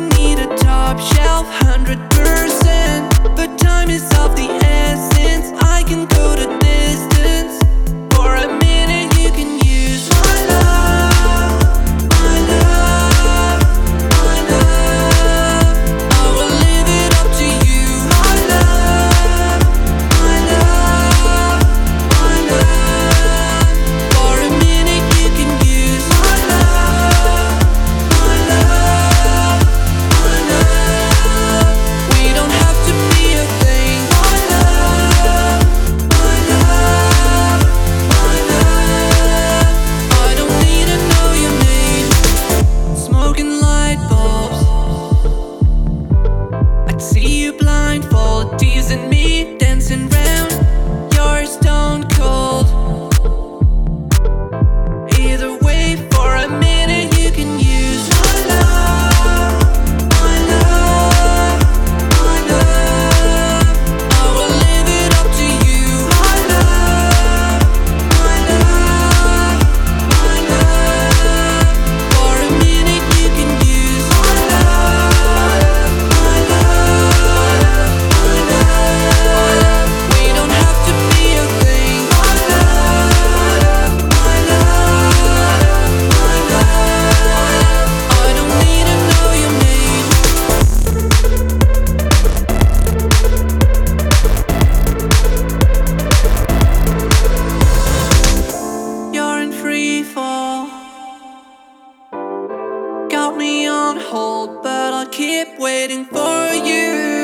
don't need a top shelf 100%, but time is of the essence. I can go the distance. For a minute you can use my love, my love, my love. I will leave it up to you. My love, my love, my love. For a minute you can use my love, my love, my love. We don't have to be a thing. My love, my love, my love. I don't need to know your name. Smoking light bulbs, I'd see you blindfold, teasing me, dancing round. You're stone cold. Either way, for a minute you can use my love, my love, my love. I will leave it up to you. My love, my love, my love. For a minute you can use my love, my love, my love. We don't have to be a thing. My love, my love, my love. I don't need to know your name. You're in free fall. Got me on hold, but I'll keep waiting for you.